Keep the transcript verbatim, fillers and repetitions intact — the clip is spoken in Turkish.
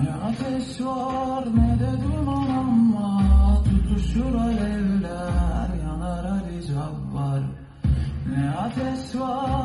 Ne ateş var ne de duman ama tutuşur alevler, yanar Ali Cabbar. Ne ateş var